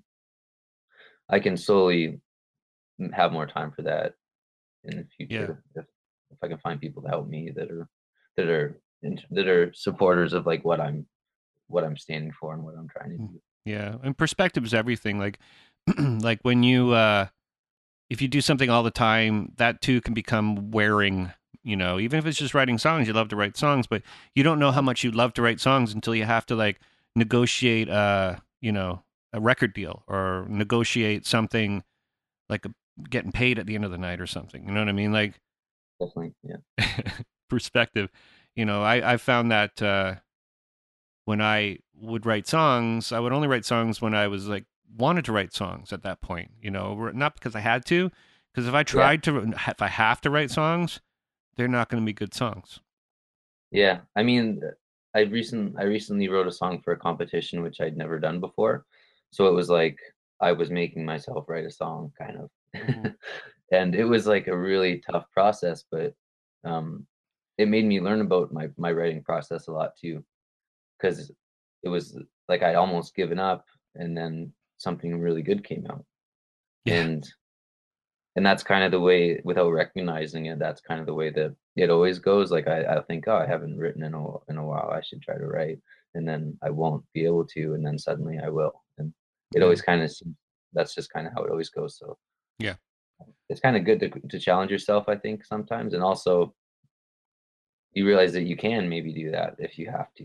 I can slowly m- have more time for that in the Yeah. future if if I can find people to help me that are that are in- that are supporters of like what I'm what I'm standing for and what I'm trying to Mm. do. Yeah. And perspective is everything. Like, like when you, uh, if you do something all the time, that too can become wearing. You know, even if it's just writing songs, you love to write songs, but you don't know how much you love to write songs until you have to like negotiate, uh, you know, a record deal or negotiate something like a, getting paid at the end of the night or something. You know what I mean? Like Definitely, yeah. perspective. You know, I I found that uh, when I would write songs, I would only write songs when I was like wanted to write songs at that point. You know, not because I had to, because if I Yeah. tried to, if I have to write songs, they're not going to be good songs. Yeah, I mean, I recent I recently wrote a song for a competition which I'd never done before. So it was like I was making myself write a song kind of. Hmm. And it was like a really tough process, but um it made me learn about my my writing process a lot too, because it was like I'd almost given up and then something really good came out. Yeah, And and that's kind of the way without recognizing it, that's kind of the way that it always goes. Like I, I think, oh, I haven't written in a in a while. I should try to write, and then I won't be able to, and then suddenly I will. And it yeah, always kind of seems that's just kind of how it always goes. So yeah. it's kind of good to to challenge yourself, I think, sometimes, and also you realize that you can maybe do that if you have to,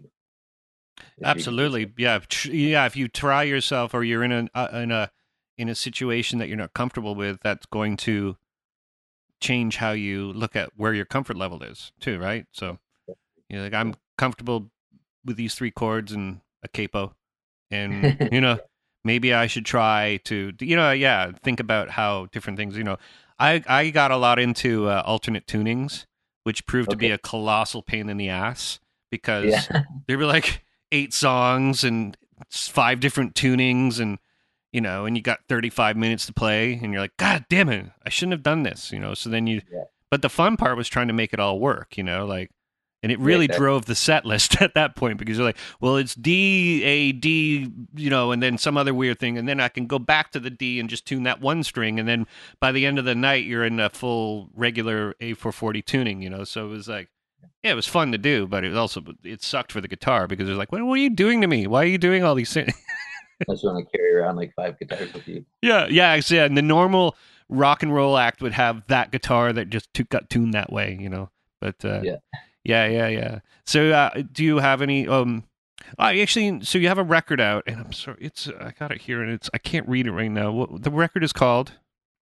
if you if it's Absolutely. Yeah, tr- yeah. If you try yourself, or you're in a uh, in a in a situation that you're not comfortable with, that's going to change how you look at where your comfort level is too, right? So you know, like I'm comfortable with these three chords and a capo, and you know, maybe I should try to, you know, yeah, think about how different things. You know, I I got a lot into uh, alternate tunings, which proved to be okay, a colossal pain in the ass yeah, because there were like eight songs and five different tunings and you know, and you got thirty-five minutes to play and you're like, God damn it, I shouldn't have done this, you know. So then you, yeah, but the fun part was trying to make it all work, you know, like, and it yeah, really exactly. drove the set list at that point because you're like, well, it's D, A, D, you know, and then some other weird thing. And then I can go back to the D and just tune that one string. And then by the end of the night, you're in a full regular A four forty tuning, you know. So it was like, yeah, it was fun to do, but it was also, it sucked for the guitar because it was like, what, what are you doing to me? Why are you doing all these things? Unless you want to carry around like five guitars with you. Yeah, yeah, actually, yeah. And the normal rock and roll act would have that guitar that just t- got tuned that way, you know. But uh, Yeah. yeah, yeah, yeah. So, uh, do you have any? Um, I actually, so you have a record out, and I'm sorry, it's I got it here, and it's I can't read it right now. What the record is called?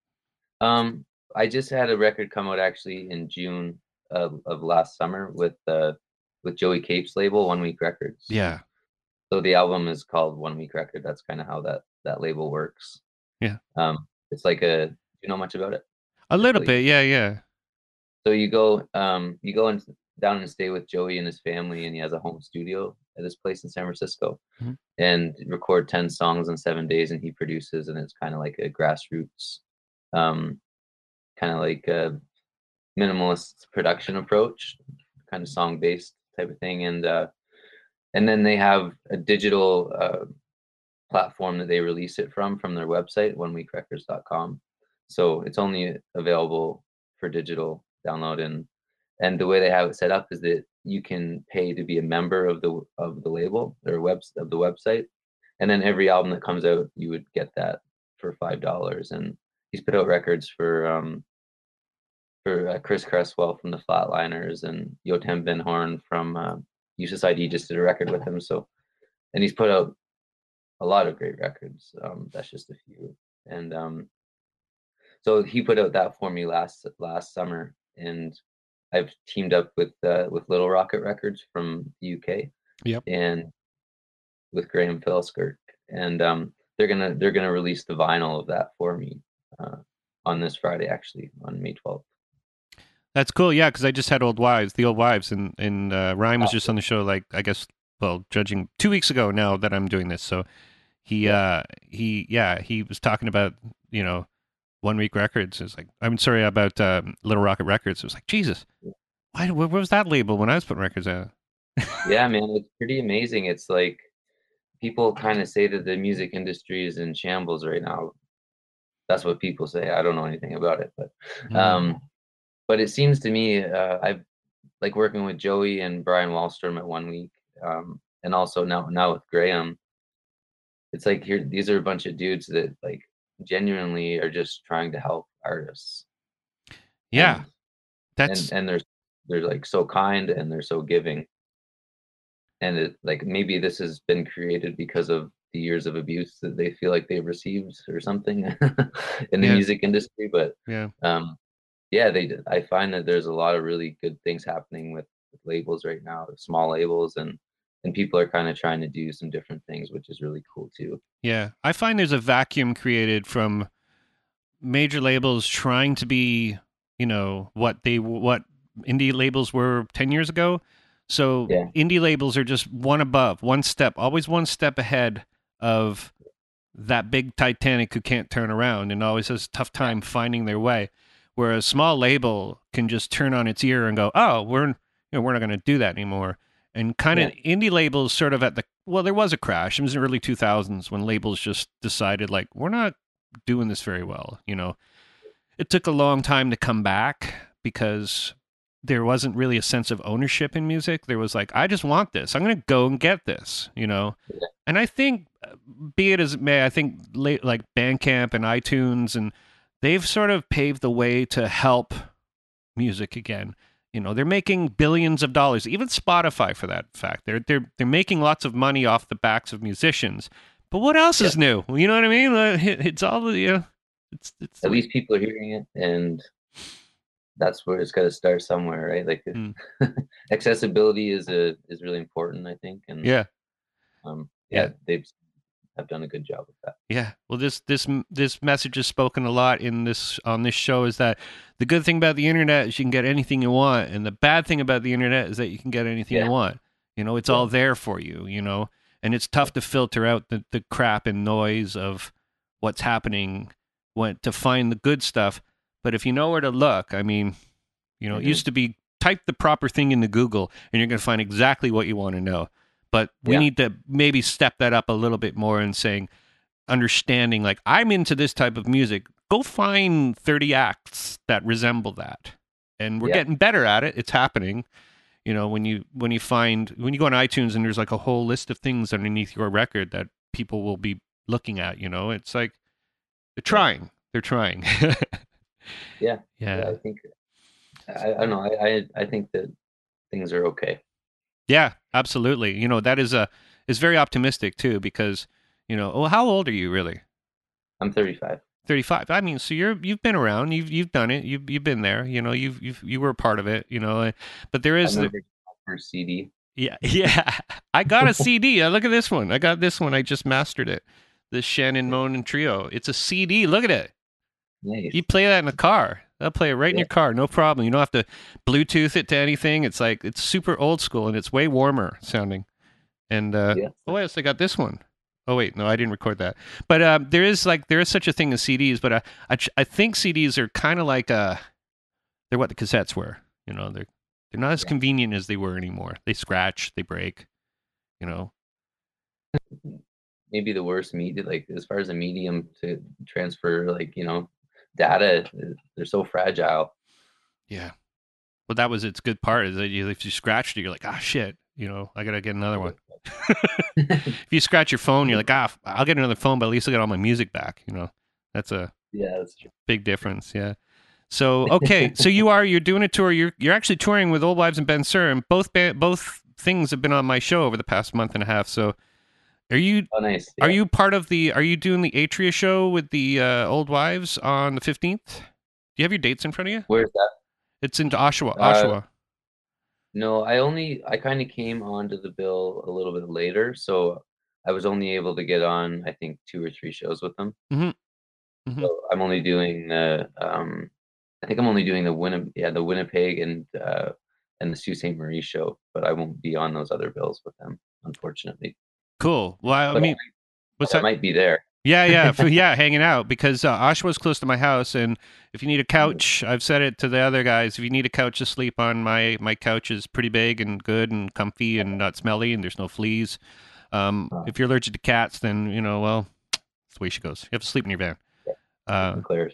Um, I just had a record come out actually in June of, of last summer with uh with Joey Cape's label, One Week Records. Yeah, So the album is called One Week Record. That's kind of how that that label works. yeah, Um, it's like a do you know much about it? a Just little like bit. Yeah, yeah. so you go um you go and down and stay with Joey and his family, and he has a home studio at this place in San Francisco, Mhm. and record ten songs in seven days, and he produces, and it's kind of like a grassroots, um, kind of like a minimalist production approach, kind of song based type of thing, and uh, and then they have a digital uh, platform that they release it from from their website, one week records dot com. So it's only available for digital download, and and the way they have it set up is that you can pay to be a member of the of the label or web of the website, and then every album that comes out, you would get that for five dollars. And he's put out records for um for uh, Chris Cresswell from the Flatliners, and Jotem Van Horn from uh, U Society just did a record with him. So, and he's put out a lot of great records. Um, that's just a few. And um, so he put out that for me last last summer, and I've teamed up with uh, with Little Rocket Records from the U K. Yep. And with Graham Philskirk, and um, they're gonna they're gonna release the vinyl of that for me uh, on this Friday, actually, on May twelfth. That's cool. Yeah, because I just had Old Wives, the Old Wives, and and uh, Ryan was just on the show, like, I guess, well, judging two weeks ago now that I'm doing this. So he, uh, he, yeah, he was talking about, you know, One Week Records. It's like, I'm sorry, about um, Little Rocket Records. It was like, Jesus, why? What was that label when I was putting records out? Yeah, man, it's pretty amazing. It's like people kind of say that the music industry is in shambles right now. That's what people say. I don't know anything about it, but um, mm. but it seems to me uh, I've like working with Joey and Brian Wallstrom at One Week, um, and also now now with Graham. It's like here these are a bunch of dudes that like genuinely are just trying to help artists. Yeah, and, that's and, and they're they're like so kind and they're so giving. And it like maybe this has been created because of the years of abuse that they feel like they've received or something in the yeah. music industry. But yeah, um, yeah, they I find that there's a lot of really good things happening with, with labels right now, small labels, and and people are kind of trying to do some different things, which is really cool too. Yeah, I find there's a vacuum created from major labels trying to be, you know, what they what indie labels were ten years ago. So yeah. indie labels are just one above, one step, always one step ahead of that big Titanic who can't turn around and always has a tough time finding their way. Where a small label can just turn on its ear and go, "Oh, we're you know we're not going to do that anymore." And kind of yeah. indie labels sort of at the well, there was a crash. It was in the early two thousands when labels just decided like we're not doing this very well. You know, it took a long time to come back because there wasn't really a sense of ownership in music. There was like, I just want this. I'm going to go and get this, you know? Yeah. And I think, be it as it may, I think late, like Bandcamp and iTunes, and they've sort of paved the way to help music again. You know, they're making billions of dollars, even Spotify for that fact. They're, they're, they're making lots of money off the backs of musicians. But what else yeah. is new? You know what I mean? It's all, you know, it's, it's at least people are hearing it, and that's where it's got to start somewhere, right? Like mm. accessibility is a is really important, I think. And yeah, um, yeah, yeah, they've have done a good job with that. Yeah, well, this this this message is spoken a lot in this on this show is that the good thing about the internet is you can get anything you want, and the bad thing about the internet is that you can get anything yeah. you want. You know, it's yeah. all there for you. You know, and it's tough to filter out the the crap and noise of what's happening when to find the good stuff. But if you know where to look, I mean, you know, mm-hmm. it used to be type the proper thing into Google and you're going to find exactly what you want to know. But we yeah. need to maybe step that up a little bit more and saying, understanding, like, I'm into this type of music. Go find thirty acts that resemble that. And we're yeah. getting better at it. It's happening. You know, when you when you find, when you go on iTunes and there's like a whole list of things underneath your record that people will be looking at, you know, it's like, they're trying. They're trying. Yeah. yeah, yeah. I think I, I don't know. I, I I think that things are okay. Yeah, absolutely. You know, that is a is very optimistic too, because you know. Well, how old are you really? I'm thirty-five. thirty-five. I mean, so you're you've been around. You've you've done it. You've you've been there. You know, you've you've you were a part of it. You know, but there is I the my first C D. Yeah, yeah. I got a C D. Look at this one. I got this one. I just mastered it. The Shannon Moan Trio. It's a C D. Look at it. Nice. You play that in the car. They'll play it right yeah. in your car, no problem. You don't have to Bluetooth it to anything. It's like it's super old school and it's way warmer sounding. And uh, yeah. oh, yes, I got this one. Oh wait, no, I didn't record that. But um, there is like there is such a thing as C Ds, but I I, I think C Ds are kind of like uh, they're what the cassettes were. You know, they're they're not as yeah. convenient as they were anymore. They scratch, they break. You know. Maybe the worst medium, like as far as a medium to transfer, like you know. Data, they're so fragile. Yeah. Well, that was its good part is that you, if you scratched it, you're like, ah, shit, you know, I gotta get another one. If you scratch your phone, you're like, ah, I'll get another phone, but at least I'll get all my music back. You know, that's a Yeah, that's true. big difference. Yeah. So okay, so you are you're doing a tour. You're you're actually touring with Old Wives and Ben Sur, and both ba- both things have been on my show over the past month and a half. So are you Oh, nice. Yeah. are you part of the? Are you doing the Atria show with the uh, Old Wives on the fifteenth? Do you have your dates in front of you? Where's that? It's in Oshawa. Uh, Oshawa. No, I only I kind of came onto the bill a little bit later, so I was only able to get on I think two or three shows with them. Mm-hmm. Mm-hmm. So I'm only doing the um, I think I'm only doing the Winnipeg, yeah, the Winnipeg and uh, and the Sault Ste. Marie show, but I won't be on those other bills with them, unfortunately. Cool. Well, I But mean, what's I that? might be there. Yeah, yeah, f- yeah, hanging out because uh, Oshawa's close to my house, and if you need a couch, I've said it to the other guys. If you need a couch to sleep on, my my couch is pretty big and good and comfy and not smelly, and there's no fleas. Um, Oh. if you're allergic to cats, then you know, well, that's the way she goes. You have to sleep in your van. Uh, Sinclair's.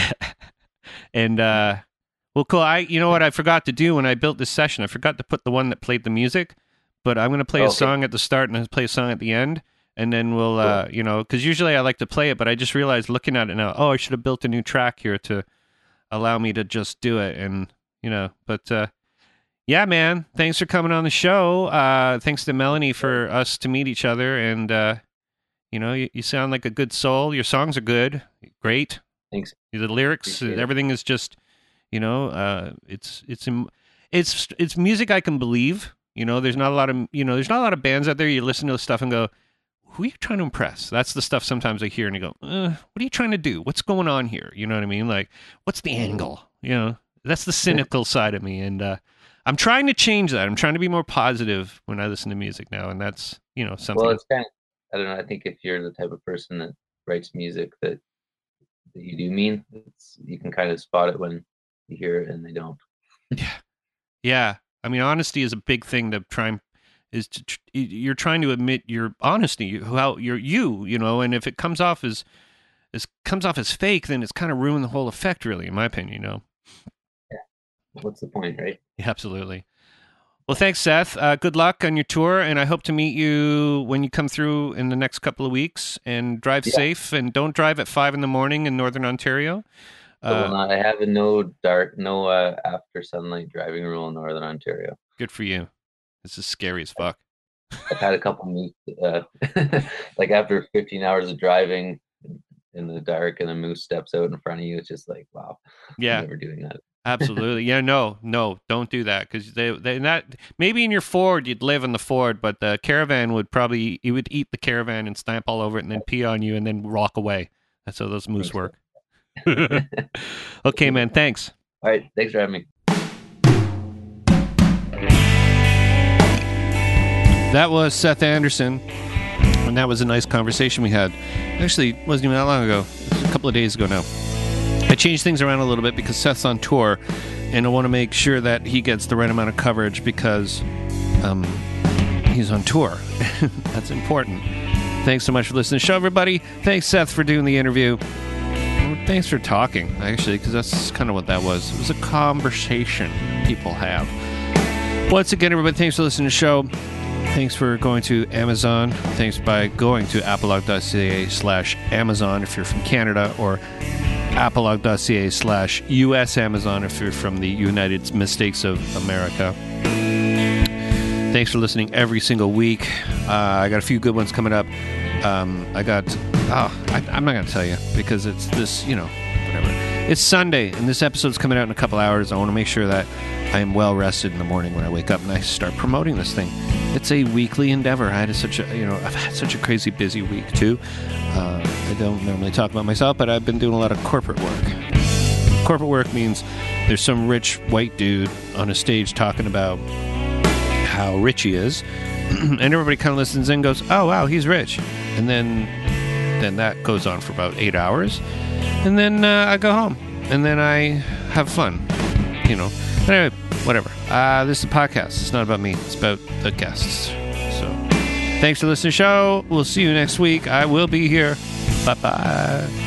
and uh, well, cool. I, you know what, I forgot to do when I built this session. I forgot to put the one that played the music, but I'm going to play a Okay. song at the start and I'll play a song at the end. And then we'll, uh, you know, because usually I like to play it, but I just realized looking at it now, oh, I should have built a new track here to allow me to just do it. And, you know, but uh, yeah, man, thanks for coming on the show. Uh, thanks to Melanie for us to meet each other. And, uh, you know, you, you sound like a good soul. Your songs are good. Great. Thanks. The lyrics, Appreciate it. everything is just, you know, uh, it's, it's, im- it's, it's music I can believe. You know, there's not a lot of, you know, there's not a lot of bands out there. You listen to the stuff and go, who are you trying to impress? That's the stuff sometimes I hear and you go, uh, what are you trying to do? What's going on here? You know what I mean? Like, what's the angle? You know, that's the cynical side of me. And uh, I'm trying to change that. I'm trying to be more positive when I listen to music now. And that's, you know, something. Well, it's kind of, I don't know. I think if you're the type of person that writes music that that you do mean, it's, you can kind of spot it when you hear it and they don't. Yeah. I mean, honesty is a big thing to try and is to, tr- you're trying to admit your honesty, how you're you, you know, and if it comes off as, as comes off as fake, then it's kind of ruined the whole effect, really, in my opinion, you know? What's the point, right? Yeah, absolutely. Well, thanks, Seth. Uh, good luck on your tour, and I hope to meet you when you come through in the next couple of weeks. And drive Yeah. safe, and don't drive at five in the morning in Northern Ontario. I will Uh, not. I have a no dark, no uh, after sunlight driving rule in Northern Ontario. good for you. This is scary as fuck. I've had a couple moose, uh, like after fifteen hours of driving in the dark, and a moose steps out in front of you. It's just like, wow, Yeah, I'm never doing that. absolutely. Yeah, no, no, don't do that because they, they that maybe in your Ford you'd live in the Ford, but the caravan would probably you would eat the caravan and stamp all over it and then pee on you and then walk away. That's how those moose work. Okay, man. Thanks. All right, thanks for having me. That was Seth Anderson, and that was a nice conversation we had. Actually, it wasn't even that long ago. It was a couple of days ago now. I changed things around a little bit because Seth's on tour, and I want to make sure that he gets the right amount of coverage because um, he's on tour. That's important. Thanks so much for listening to the show, everybody. Thanks, Seth, for doing the interview. Thanks for talking, actually, because that's kind of what that was. It was a conversation people have. Once again, everybody, thanks for listening to the show. Thanks for going to Amazon. Thanks by going to apolog.ca slash Amazon if you're from Canada, or apolog.ca slash U S Amazon if you're from the United Mistakes of America. Thanks for listening every single week. Uh, I got a few good ones coming up. Um, I got, oh, I, I'm not going to tell you because it's this, you know, whatever. It's Sunday, and this episode's coming out in a couple hours. I want to make sure that I am well rested in the morning when I wake up and I start promoting this thing. It's a weekly endeavor. I had such a, you know, I've had such a crazy busy week too. Uh, I don't normally talk about myself, but I've been doing a lot of corporate work. Corporate work means there's some rich white dude on a stage talking about how rich he is, and everybody kind of listens in and goes, oh, wow, he's rich. And then then that goes on for about eight hours. And then uh, I go home. And then I have fun, you know. But anyway, whatever. Uh, this is a podcast. It's not about me. It's about the guests. So thanks for listening to the show. We'll see you next week. I will be here. Bye-bye.